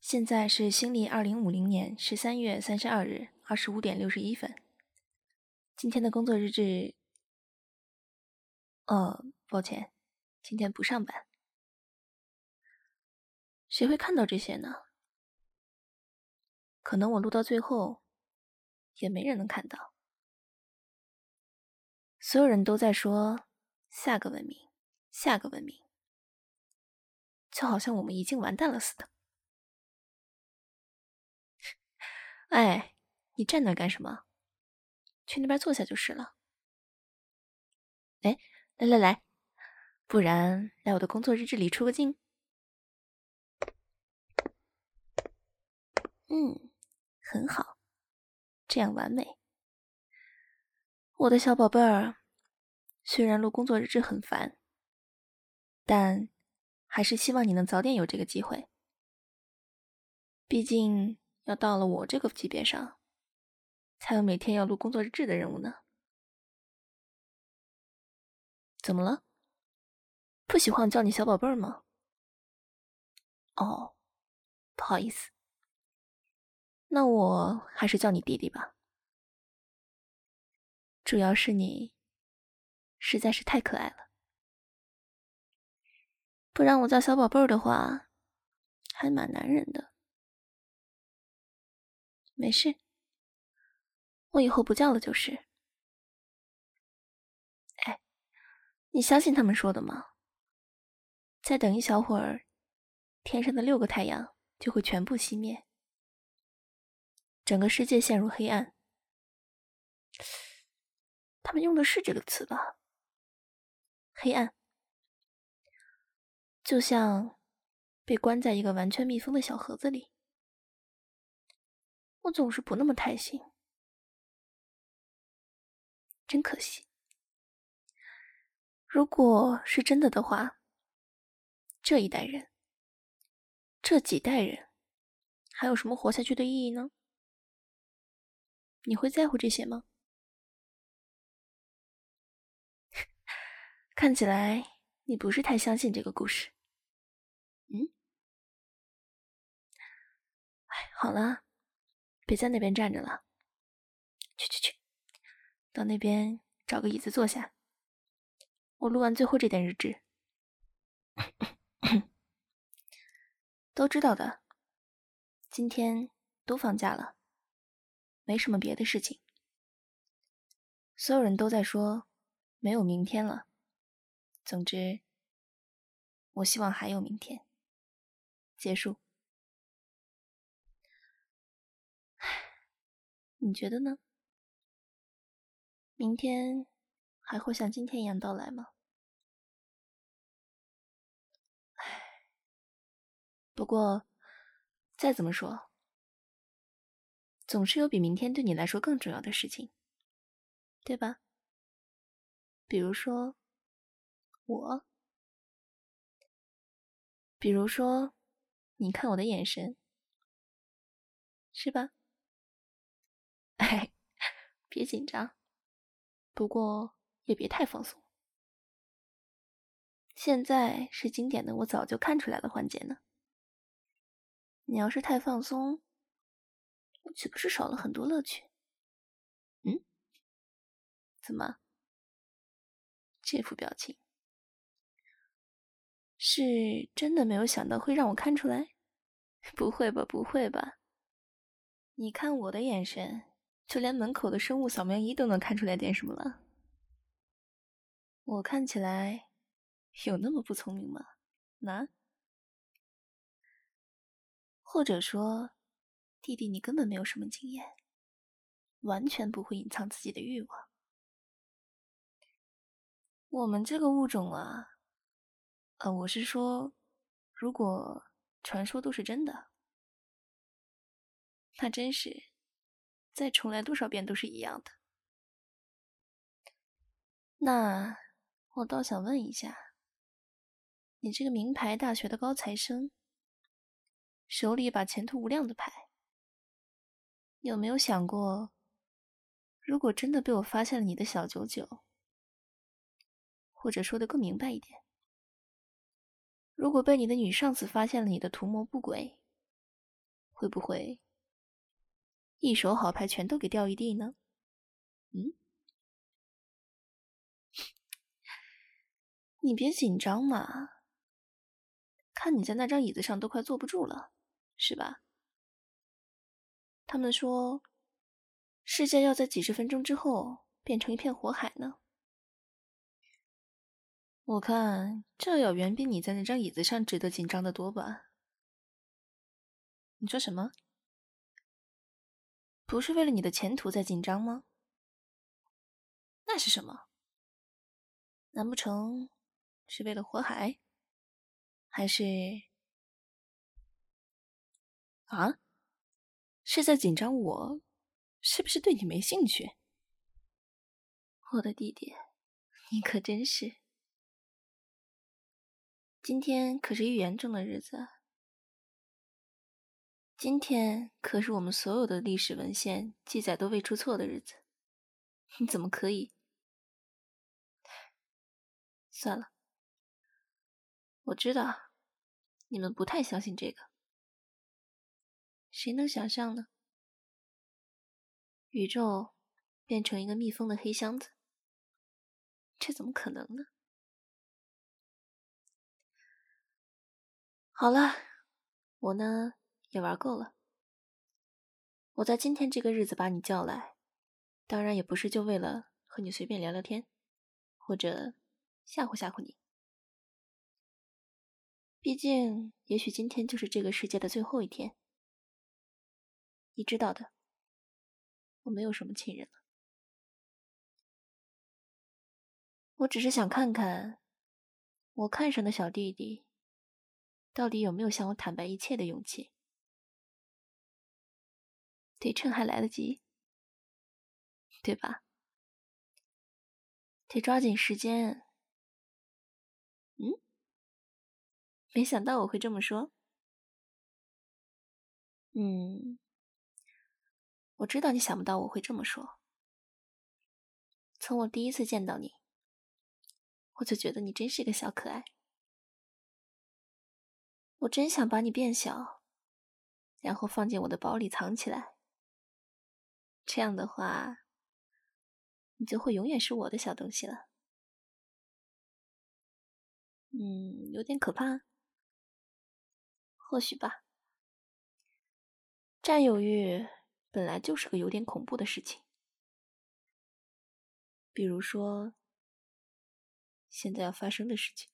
现在是新历2050年13月32日25点61分。今天的工作日志，抱歉，今天不上班。谁会看到这些呢？可能我录到最后，也没人能看到。所有人都在说下个文明，下个文明，就好像我们已经完蛋了似的。哎，你站那干什么？去那边坐下就是了。哎，来，不然来我的工作日志里出个镜。很好，这样完美。我的小宝贝儿，虽然录工作日志很烦，但还是希望你能早点有这个机会。毕竟要到了我这个级别上，才有每天要录工作日志的任务呢。怎么了？不喜欢我叫你小宝贝儿吗？哦，不好意思，那我还是叫你弟弟吧。主要是你实在是太可爱了，不然我叫小宝贝儿的话，还蛮难忍的。没事，我以后不叫了就是。哎，你相信他们说的吗？再等一小会儿，天上的6个太阳就会全部熄灭，整个世界陷入黑暗。他们用的是这个词吧？黑暗，就像被关在一个完全密封的小盒子里。我总是不那么太信，真可惜。如果是真的的话，这一代人，这几代人，还有什么活下去的意义呢？你会在乎这些吗？看起来你不是太相信这个故事。好了，别在那边站着了，去，到那边找个椅子坐下。我录完最后这点日志。都知道的，今天都放假了，没什么别的事情。所有人都在说没有明天了。总之，我希望还有明天。结束。你觉得呢？明天还会像今天一样到来吗？不过，再怎么说，总是有比明天对你来说更重要的事情，对吧？比如说，我。比如说，你看我的眼神，是吧？哎，别紧张，不过也别太放松。现在是经典的我早就看出来的环节呢。你要是太放松，我岂不是少了很多乐趣？怎么？这副表情，是真的没有想到会让我看出来？不会吧？你看我的眼神，就连门口的生物扫描仪都能看出来点什么了。我看起来有那么不聪明吗？或者说，弟弟你根本没有什么经验，完全不会隐藏自己的欲望。我们这个物种啊，我是说，如果传说都是真的，那真是再重来多少遍都是一样的。那我倒想问一下，你这个名牌大学的高材生，手里把前途无量的牌，有没有想过，如果真的被我发现了你的小九九，或者说的更明白一点，如果被你的女上司发现了你的图谋不轨， 会不会一手好牌全都给掉一地呢？你别紧张嘛，看你在那张椅子上都快坐不住了，是吧？他们说，世界要在几十分钟之后变成一片火海呢。我看这要远比你在那张椅子上值得紧张的多吧？你说什么？不是为了你的前途在紧张吗？那是什么？难不成是为了火海？还是啊？是在紧张我是不是对你没兴趣？我的弟弟，你可真是。今天可是预言中的日子，今天可是我们所有的历史文献记载都未出错的日子，你怎么可以？算了，我知道你们不太相信这个，谁能想象呢？宇宙变成一个密封的黑箱子，这怎么可能呢？好了，我呢也玩够了。我在今天这个日子把你叫来，当然也不是就为了和你随便聊聊天，或者吓唬吓唬你。毕竟，也许今天就是这个世界的最后一天。你知道的，我没有什么亲人了。我只是想看看，我看上的小弟弟，到底有没有向我坦白一切的勇气。得趁还来得及，对吧？得抓紧时间。没想到我会这么说。我知道你想不到我会这么说。从我第一次见到你，我就觉得你真是个小可爱。我真想把你变小，然后放进我的包里藏起来。这样的话，你就会永远是我的小东西了。有点可怕。或许吧。占有欲本来就是个有点恐怖的事情。比如说，现在要发生的事情。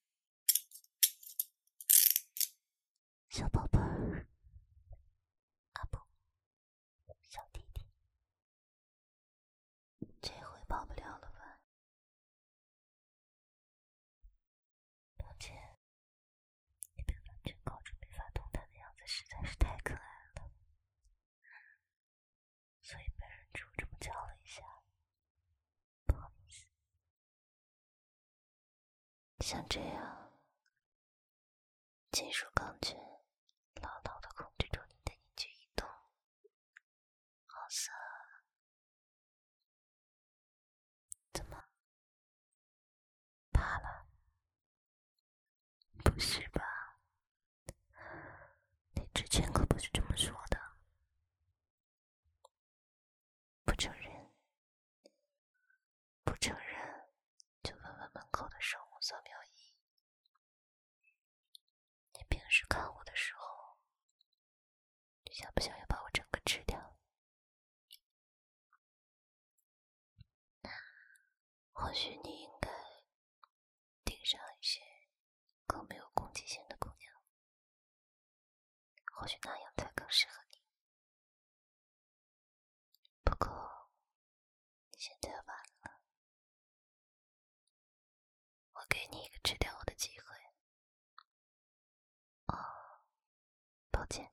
小宝贝儿，啊不，小弟弟，这回跑不了了吧？抱歉，你被完全靠着没法动弹的样子实在是太可爱了，所以被忍住这么叫了一下。不好意思。像这样，金属钢圈牢牢地控制住你的一举一动，好色。怎么？怕了？不是吧？你之前可不是这么说的。不承认？不承认，就问问门口的生物扫描仪。你平时看我的时候，你想不想要把我整个吃掉？或许你应该盯上一些更没有攻击性的姑娘，或许那样才更适合你。不过现在晚了，我给你一个吃掉我的机会。抱歉，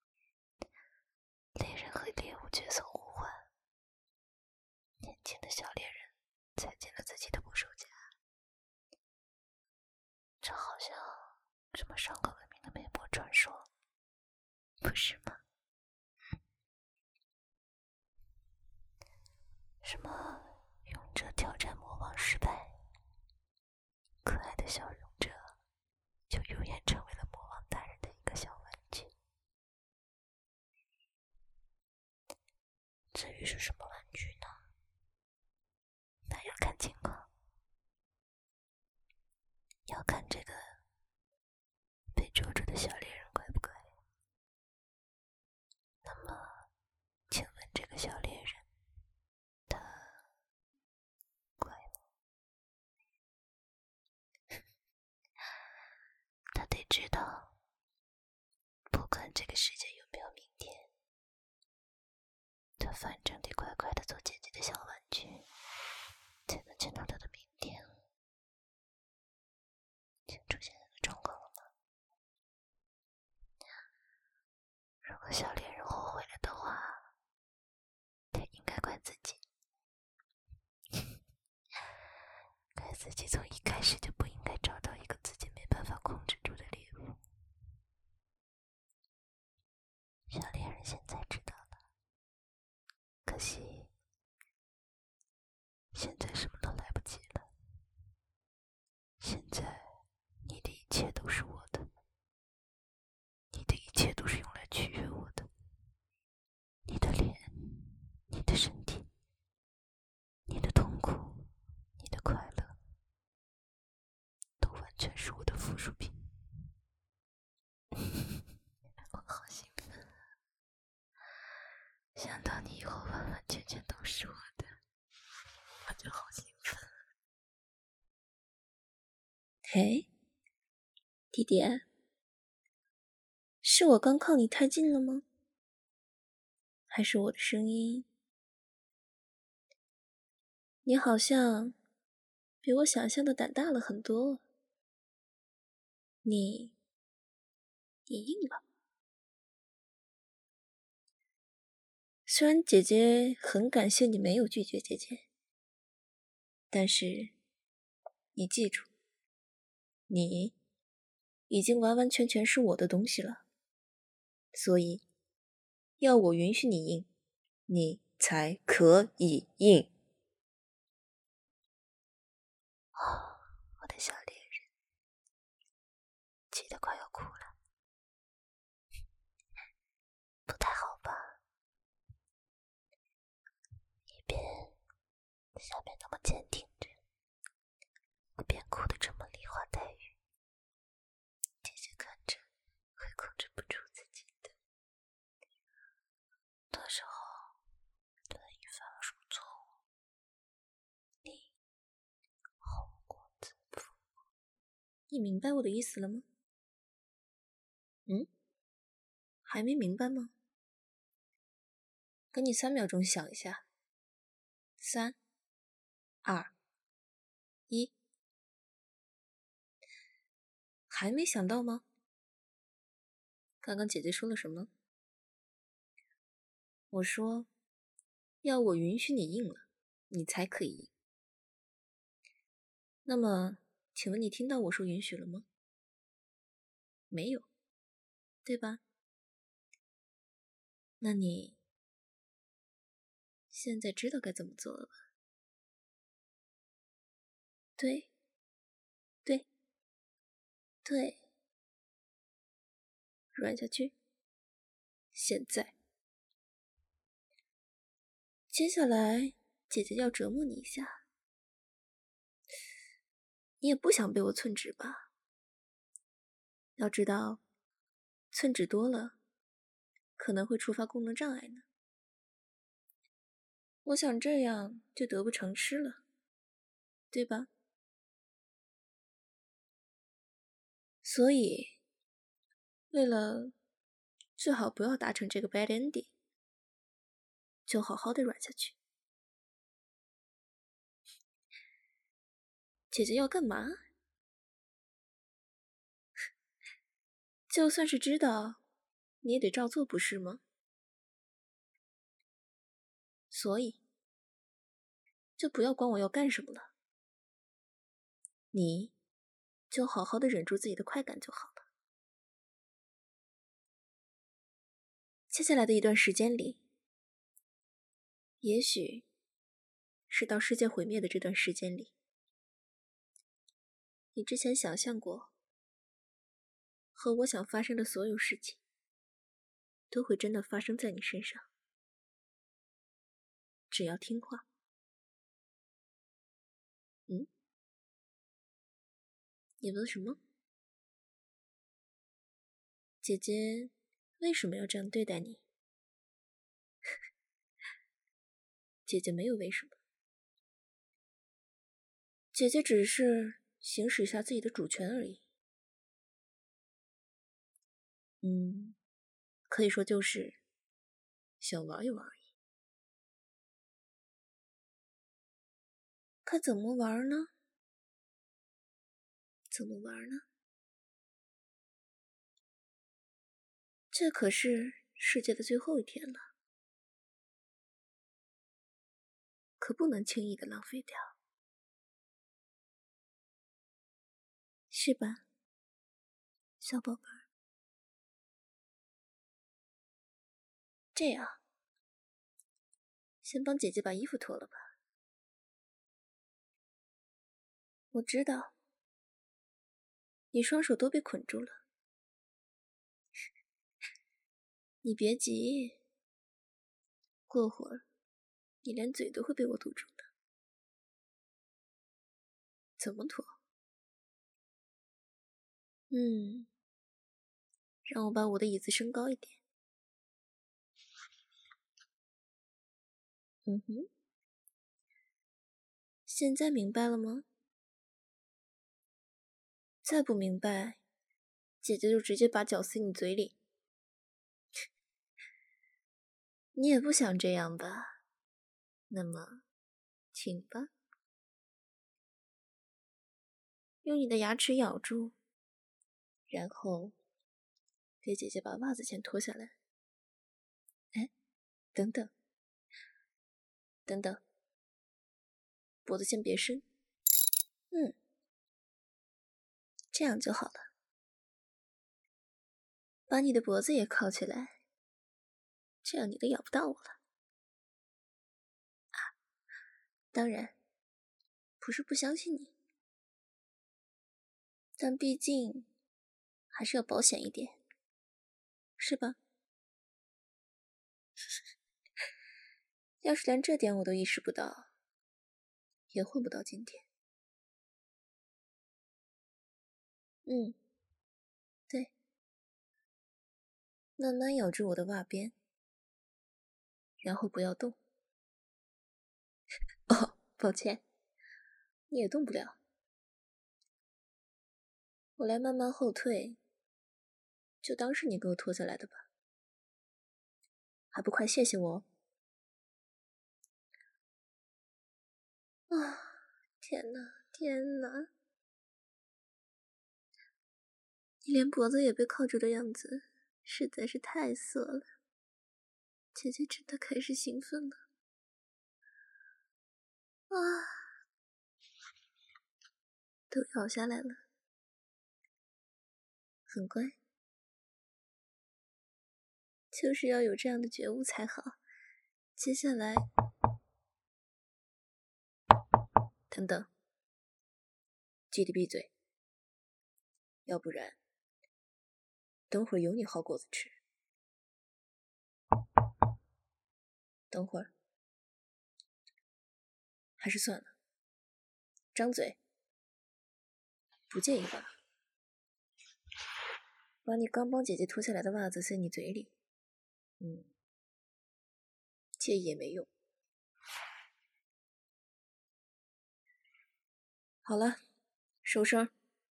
猎人和猎物角色互换，年轻的小猎人踩进了自己的捕兽夹，这好像什么上个文明的美魔传说，不是吗？什么勇者挑战魔王失败，可爱的小勇者就永远成为了魔王大人的一个小玩具。 于是什么玩具呢？那要看情况，要看这个被捉住的小猎人乖不乖。那么，请问这个小猎人，他乖吗？他得知道，不管这个世界有没有明天，他反正得乖乖的做姐姐的小玩具，才能见到他的明天。清楚现在的状况了吗？如果小猎人后悔了的话，他应该怪自己，怪自己从一开始就不应该找到一个自己没办法控制住的猎物。小猎人现在知道了，可惜现在什么都来不及了。现在你的一切都是我的，你的一切都是用来取悦我的。你的脸，你的身体，你的痛苦，你的快乐，都完全是我的附属品。我好兴奋，想到你以后完完全全都是我的，我就好兴奋。嘿，弟弟，是我刚靠你太近了吗？还是我的声音？你好像比我想象的胆大了很多。你硬了。虽然姐姐很感谢你没有拒绝姐姐，但是你记住，你已经完完全全是我的东西了，所以要我允许你硬，你才可以硬。我的小猎人，气得快要哭了，不太好吧？一边下面那么坚挺着，一边哭得这么梨花带雨，姐姐看着会控制不住自己的。到时候万一犯了什么错误，你后果自负。你明白我的意思了吗？还没明白吗？给你3秒钟想一下。3、2、1，还没想到吗？刚刚姐姐说了什么？我说，要我允许你硬了，你才可以硬。那么，请问你听到我说允许了吗？没有，对吧？那你现在知道该怎么做了吧？对，对，对，软下去。现在，接下来姐姐要折磨你一下。你也不想被我寸指吧？要知道，寸指多了，可能会触发功能障碍呢。我想这样就得不偿失了，对吧？所以，为了最好不要达成这个 bad ending，就好好的软下去。姐姐要干嘛？就算是知道，你也得照做，不是吗？所以，就不要管我要干什么了。你就好好的忍住自己的快感就好了。接下来的一段时间里，也许是到世界毁灭的这段时间里，你之前想象过和我想发生的所有事情，都会真的发生在你身上。 只要听话。你问什么？姐姐为什么要这样对待你？姐姐没有为什么，姐姐只是行使一下自己的主权而已。可以说就是想玩一玩而已。看怎么玩呢？怎么玩呢？这可是世界的最后一天了，可不能轻易的浪费掉，是吧，小宝贝儿？这样，先帮姐姐把衣服脱了吧。我知道，你双手都被捆住了。你别急，过会儿你连嘴都会被我堵住的。怎么脱？让我把我的椅子升高一点。现在明白了吗？再不明白，姐姐就直接把脚塞你嘴里。你也不想这样吧？那么，请吧。用你的牙齿咬住，然后给姐姐把袜子先脱下来。哎，等等，等等，脖子先别伸。这样就好了。把你的脖子也靠起来，这样你都咬不到我了。当然，不是不相信你，但毕竟还是要保险一点，是吧？要是连这点我都意识不到，也混不到今天。对，慢慢咬住我的袜边，然后不要动。哦，抱歉，你也动不了。我来慢慢后退，就当是你给我脱下来的吧。还不快谢谢我？啊，天哪，天哪！你连脖子也被铐住的样子，实在是太色了。姐姐真的开始兴奋了。都咬下来了，很乖，就是要有这样的觉悟才好。接下来，等等，记得闭嘴，要不然等会儿有你好果子吃。等会儿，还是算了，张嘴，不介意吧？把你刚帮姐姐脱下来的袜子塞你嘴里，介意也没用。好了，收声。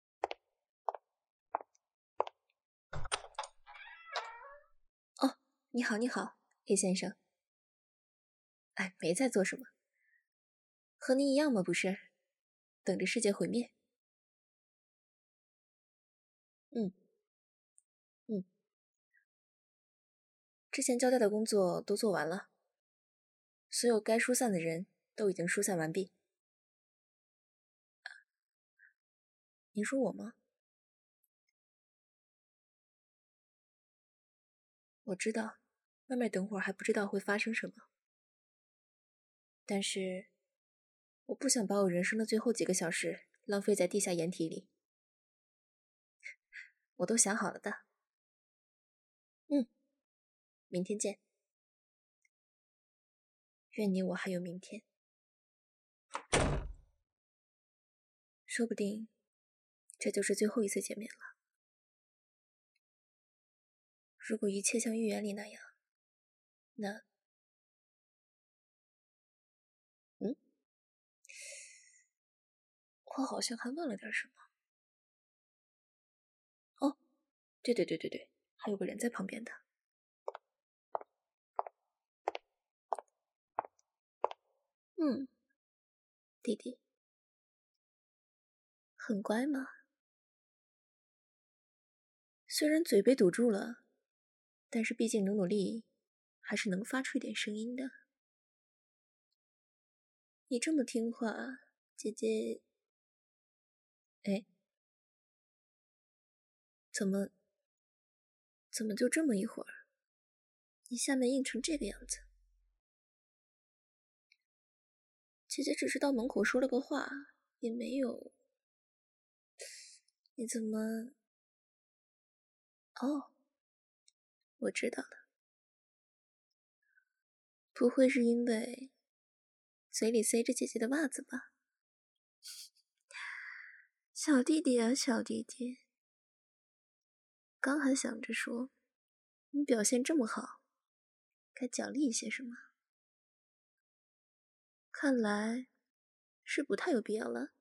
哦，你好，你好，A 先生。哎，没在做什么，和你一样嘛，不是？等着世界毁灭。之前交代的工作都做完了，所有该疏散的人都已经疏散完毕。你说我吗？我知道，外面等会儿还不知道会发生什么，但是我不想把我人生的最后几个小时浪费在地下掩体里。我都想好了的。明天见。 愿你我还有明天。说不定这就是最后一次见面了。如果一切像预言里那样，那……我好像还忘了点什么。哦，对，还有个人在旁边的。弟弟，很乖吗？虽然嘴被堵住了，但是毕竟努力，还是能发出一点声音的。你这么听话，姐姐……哎，怎么就这么一会儿，你下面硬成这个样子？姐姐只是到门口说了个话，也没有……你怎么……哦，我知道了，不会是因为嘴里塞着姐姐的袜子吧？小弟弟啊，小弟弟，刚还想着说你表现这么好，该奖励一些什么，看来是不太有必要了。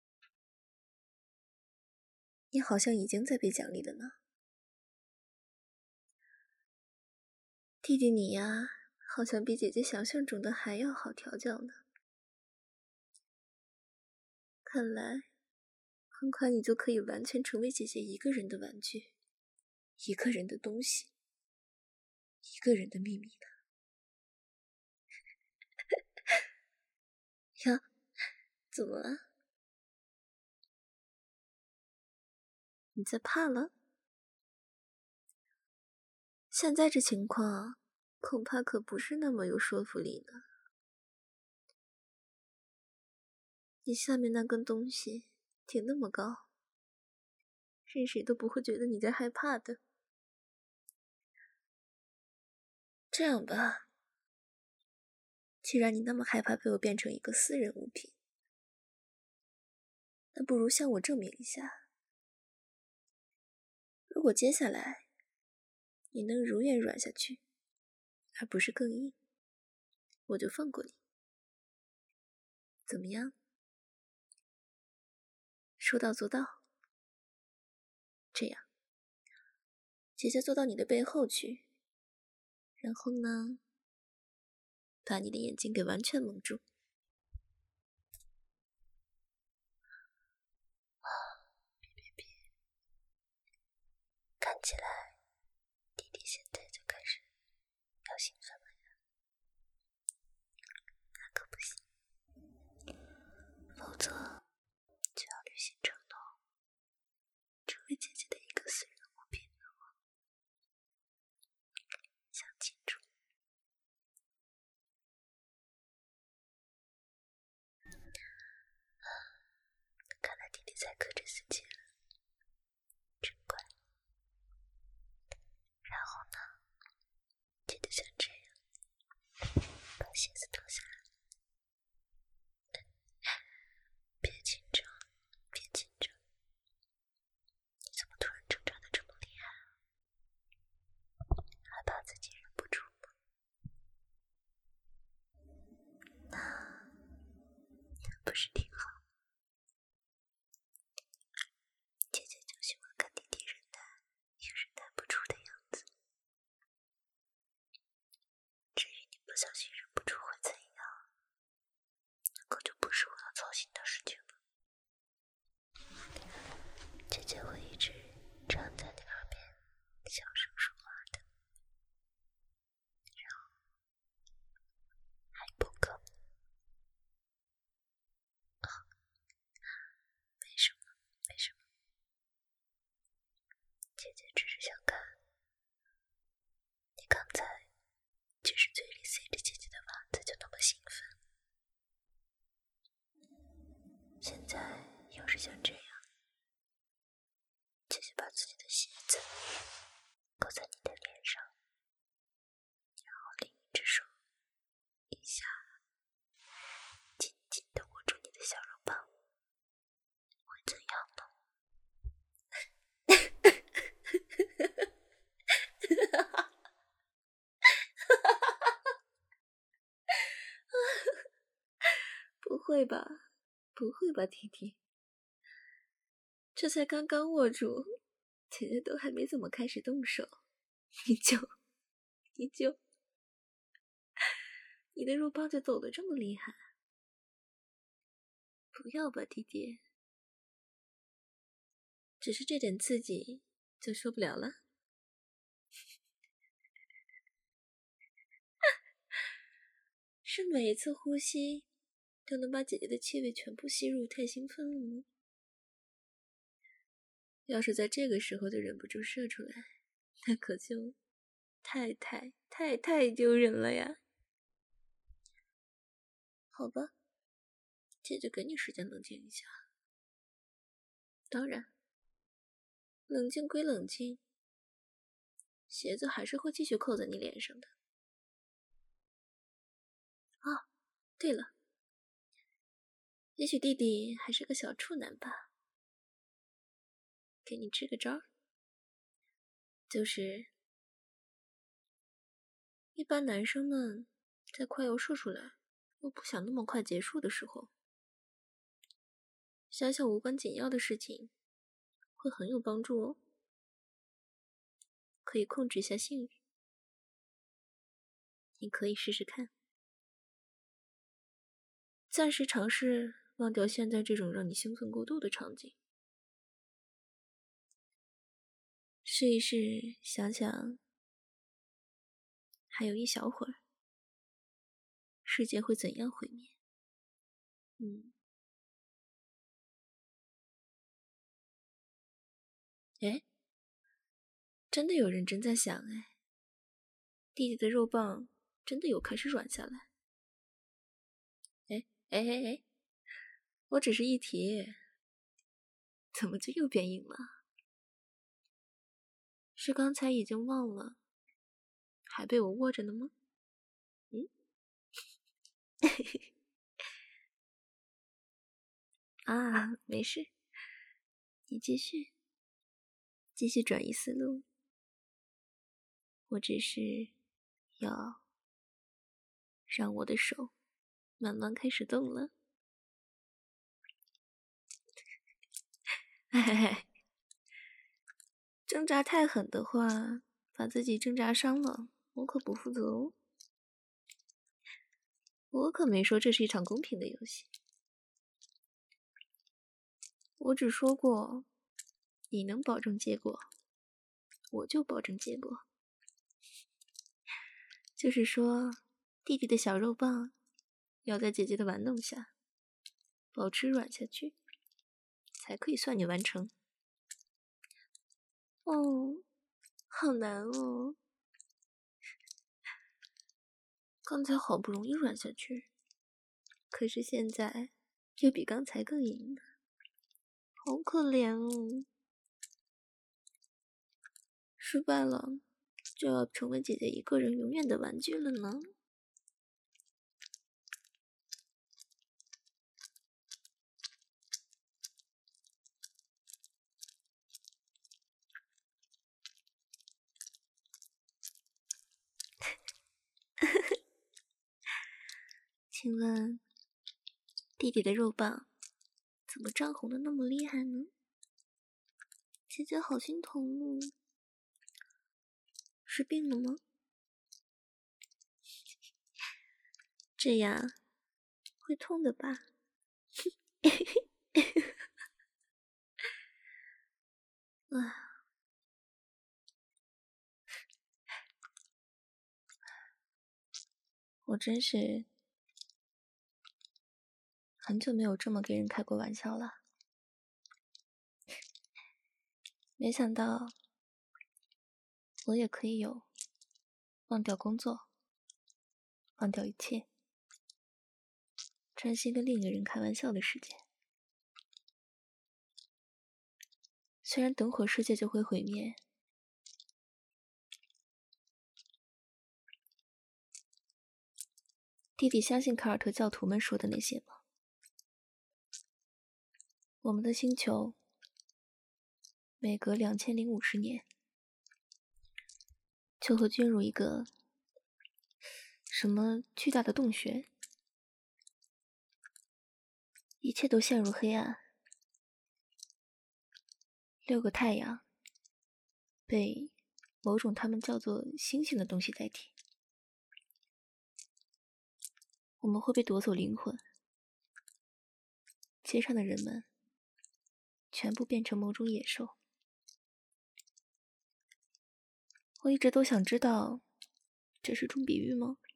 你好像已经在被奖励了呢。弟弟你呀，好像比姐姐想象中的还要好调教呢。看来很快你就可以完全成为姐姐一个人的玩具，一个人的东西，一个人的秘密了。呀，怎么了？你在怕了？现在这情况，恐怕可不是那么有说服力呢。你下面那根东西挺那么高，任谁都不会觉得你在害怕的。这样吧，既然你那么害怕被我变成一个私人物品，那不如向我证明一下。如果接下来你能如愿软下去，而不是更硬，我就放过你。怎么样？说到做到。这样，姐姐坐到你的背后去，然后呢，把你的眼睛给完全蒙住。别，看起来弟弟现在就开始要兴奋了呀。那可不行，否则就要履行承诺，成为姐姐的一个私人物品了。想清楚。看来弟弟在克制自己了，真乖。然后呢，姐姐像这样，把鞋子脱下来。别紧张，别紧张。你怎么突然挣扎的这么厉害啊？害怕自己忍不住吗？那不是挺好？姐姐就喜欢看弟弟忍耐也忍耐不住的样子。至于你不小心忍不住会怎样，那可就不是我要操心的事情了。姐姐会一直站在你耳边小声说话的，然后还不够。没什么，没什么。姐姐只是想看你刚才只是嘴里塞着姐姐的袜子就那么兴奋，现在要是像这样，姐姐把自己的鞋子勾在你的脸上，然后另一只手一下会吧，不会吧，弟弟，这才刚刚握住，姐姐都还没怎么开始动手，你的肉棒就抖得这么厉害？不要吧，弟弟，只是这点刺激就受不了了。是每一次呼吸都能把姐姐的气味全部吸入，太兴奋了吗？要是在这个时候就忍不住射出来，那可就太丢人了呀！好吧，姐姐给你时间冷静一下。当然，冷静归冷静，鞋子还是会继续扣在你脸上的。啊，对了，也许弟弟还是个小处男吧。给你支个招，就是一般男生们在快要射出来又不想那么快结束的时候，想想无关紧要的事情会很有帮助哦，可以控制一下性欲。你可以试试看，暂时尝试忘掉现在这种让你兴奋过度的场景，试一试想想还有一小会儿世界会怎样毁灭。哎，真的有认真在想哎，弟弟的肉棒真的有开始软下来。哎，我只是一提，怎么就又变硬了？是刚才已经忘了，还被我握着呢吗？啊，没事，你继续转移思路，我只是要让我的手慢慢开始动了。哎，挣扎太狠的话，把自己挣扎伤了，我可不负责哦。我可没说这是一场公平的游戏，我只说过，你能保证结果，我就保证结果。就是说，弟弟的小肉棒要在姐姐的玩弄下保持软下去，才可以算你完成。哦，好难哦！刚才好不容易软下去，可是现在又比刚才更硬了，好可怜哦！失败了，就要成为姐姐一个人永远的玩具了呢。请问，弟弟的肉棒怎么涨红的那么厉害呢？姐姐好心疼哦，是病了吗？这样会痛的吧？啊，我真是很久没有这么给人开过玩笑了。没想到我也可以有忘掉工作，忘掉一切，专心跟另一个人开玩笑的时间。虽然等会儿世界就会毁灭，弟弟相信凯尔特教徒们说的那些吗？我们的星球每隔2050年就会进入一个什么巨大的洞穴， 一切都陷入黑暗。6个太阳被某种他们叫做星星的东西代替。我们会被夺走灵魂，街上的人们全部变成某种野兽。我一直都想知道，这是种比喻吗？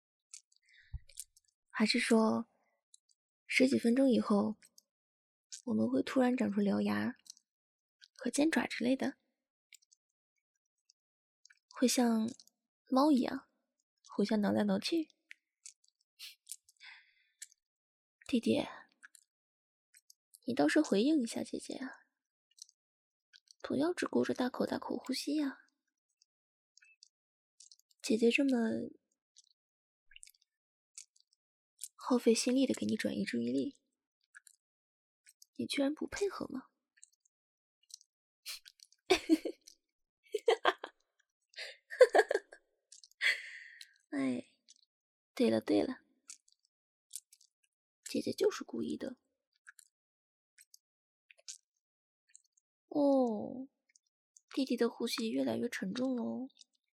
还是说10几分钟以后，我们会突然长出獠牙和尖爪之类的，会像猫一样互相挠来挠去？弟弟，你倒是回应一下姐姐啊，不要只顾着大口大口呼吸啊。姐姐这么耗费心力的给你转移注意力，你居然不配合吗？哎，对了对了，姐姐就是故意的。哦，弟弟的呼吸越来越沉重喽。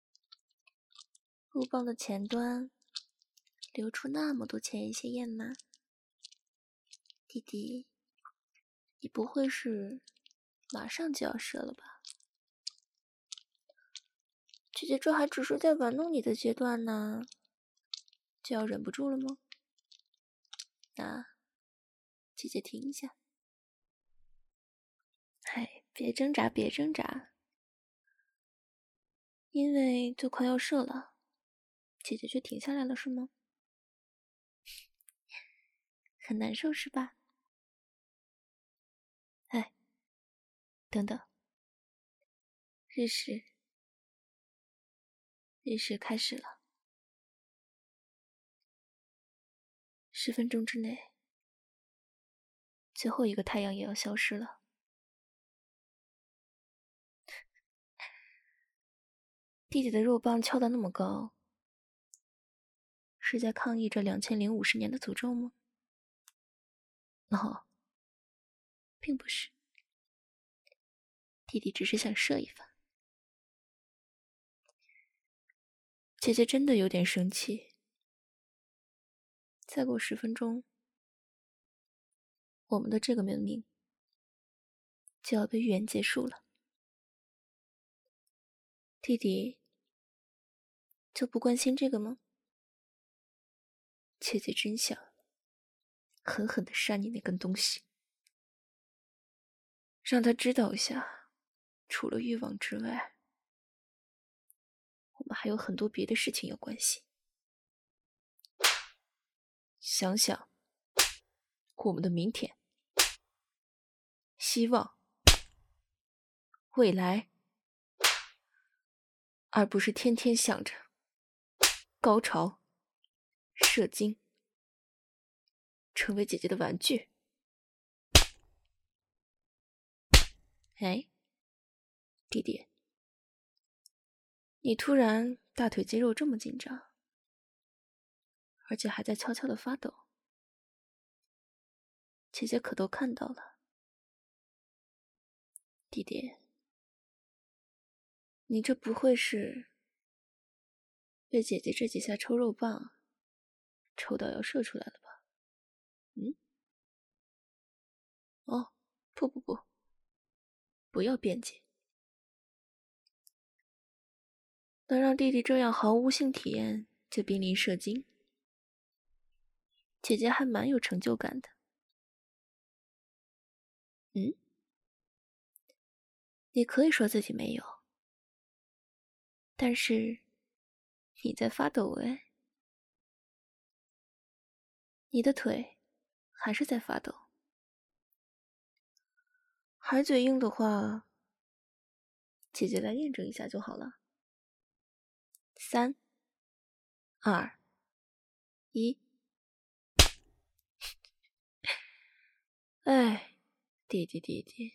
肉棒的前端流出那么多前列腺液吗？弟弟，你不会是马上就要射了吧？姐姐这还只是在玩弄你的阶段呢，就要忍不住了吗？那姐姐停一下。哎，别挣扎别挣扎，因为就快要射了，姐姐却停下来了是吗？很难受是吧？哎，等等，日食开始了，10分钟之内，最后一个太阳也要消失了。弟弟的肉棒敲得那么高，是在抗议这2050年的诅咒吗？哦，并不是，弟弟只是想射一发。姐姐真的有点生气。再过10分钟，我们的这个文明就要被预言结束了。弟弟就不关心这个吗？姐姐真想狠狠地扇你那根东西，让他知道一下，除了欲望之外，我们还有很多别的事情要关心。想想我们的明天、希望、未来，而不是天天想着高潮、射精，成为姐姐的玩具。哎，弟弟，你突然大腿肌肉这么紧张，而且还在悄悄地发抖，姐姐可都看到了。弟弟，你这不会是被姐姐这几下抽肉棒抽到要射出来了吧？嗯？哦，不，不要辩解。能让弟弟这样毫无性体验就濒临射精，姐姐还蛮有成就感的。嗯？你可以说自己没有，但是你在发抖哎，你的腿还是在发抖。还嘴硬的话，姐姐来验证一下就好了。3、2、1。哎，弟弟，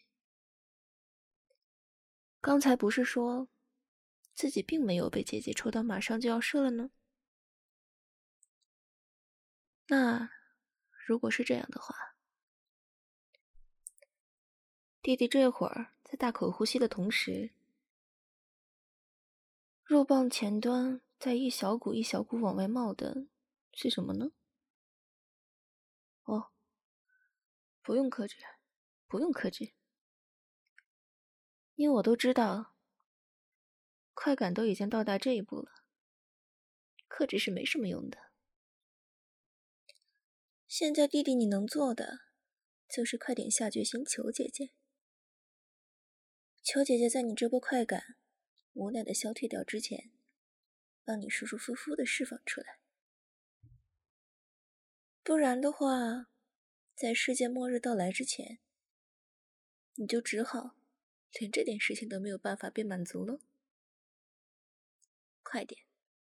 刚才不是说自己并没有被姐姐抽到马上就要射了呢？那如果是这样的话， 弟弟这会儿在大口呼吸的同时，肉棒前端在一小股一小股往外冒的是什么呢？哦，不用克制，不用克制，因为我都知道，快感都已经到达这一步了，克制是没什么用的。现在弟弟你能做的，就是快点下决心求姐姐，求姐姐在你这波快感无奈的消退掉之前，帮你舒舒服服的释放出来。不然的话，在世界末日到来之前，你就只好连这点事情都没有办法被满足了。快点，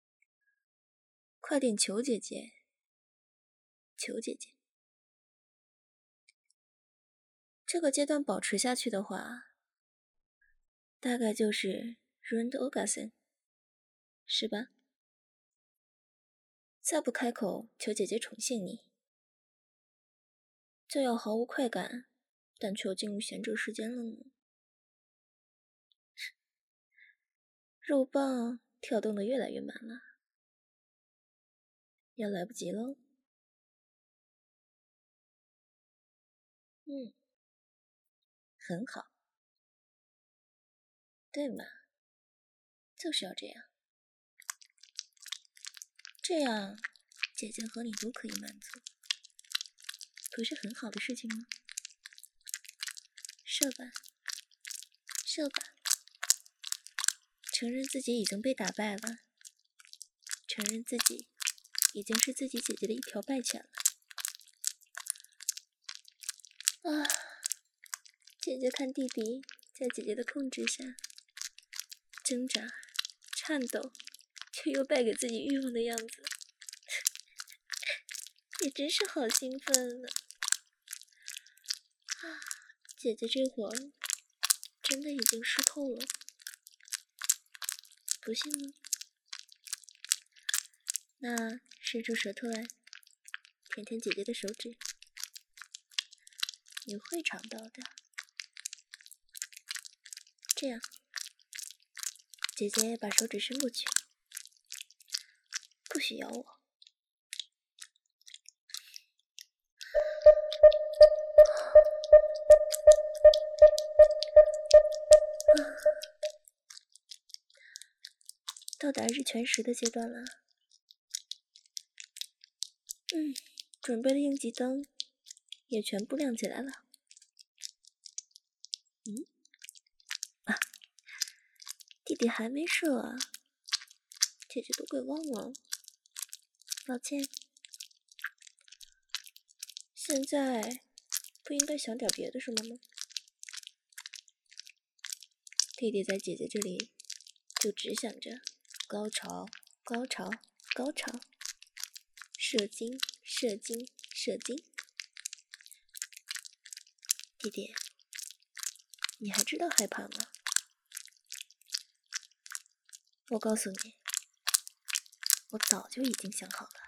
快点求姐姐，求姐姐。这个阶段保持下去的话，大概就是 ruined orgasm， 是吧？再不开口求姐姐宠幸你，就要毫无快感，但却又进入闲着时间了呢。肉棒跳动的越来越慢了，要来不及喽。很好，对嘛，就是要这样，这样姐姐和你都可以满足，不是很好的事情吗？射吧，射吧，承认自己已经被打败了，承认自己已经是自己姐姐的一条败犬了。啊，姐姐看弟弟在姐姐的控制下挣扎、颤抖，却又败给自己欲望的样子，也真是好兴奋呢！啊，姐姐这会儿真的已经湿透了，不信吗？那伸出舌头来，舔舔姐姐的手指，你会尝到的。这样，姐姐把手指伸过去，不许咬我。到达日全食的阶段了。准备的应急灯也全部亮起来了。弟弟还没射啊，姐姐都给忘了，抱歉。现在不应该想点别的什么吗？弟弟在姐姐这里就只想着高潮、高潮、高潮，射精、射精、射精。弟弟，你还知道害怕吗？我告诉你，我早就已经想好了。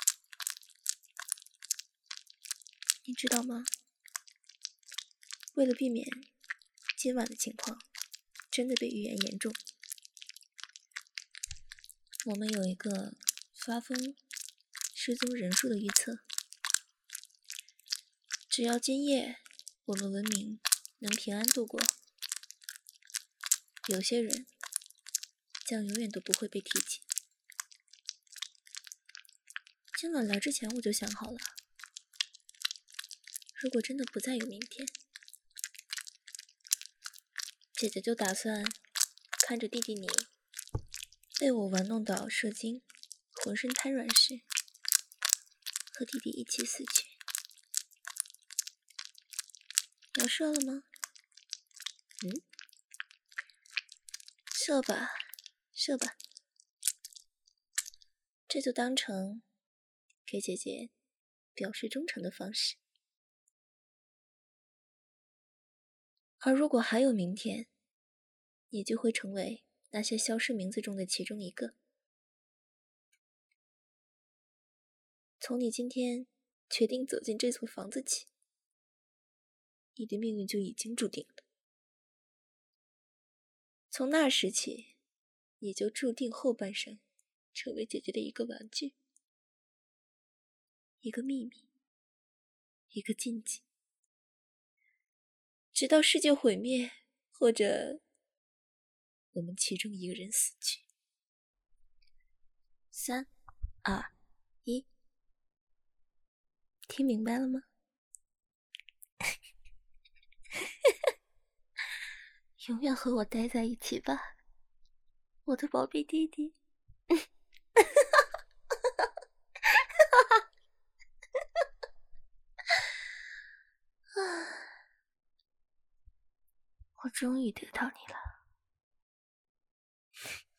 你知道吗？为了避免今晚的情况真的被预言严重，我们有一个发疯失踪人数的预测。只要今夜我们文明能平安度过，有些人将永远都不会被提起。今晚来之前我就想好了，如果真的不再有明天，姐姐就打算看着弟弟你被我玩弄到射精浑身瘫软时，和弟弟一起死去。要射了吗？射吧，射吧，这就当成给姐姐表示忠诚的方式。而如果还有明天，你就会成为那些消失名字中的其中一个。从你今天决定走进这所房子起， 你的命运就已经注定了。从那时起，你就注定后半生成为姐姐的一个玩具，一个秘密，一个禁忌，直到世界毁灭，或者我们其中一个人死去。3、2、1，听明白了吗？永远和我待在一起吧，我的宝贝弟弟。我终于得到你了。